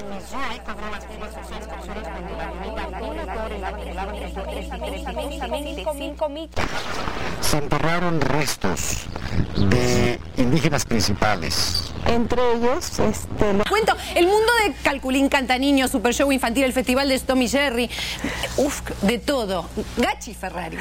Se enterraron restos de indígenas principales. Entre ellos, Cuento, el mundo de Calculín, Cantaniño, Super Show Infantil, el Festival de Tommy Jerry, de todo. Gachi Ferrari.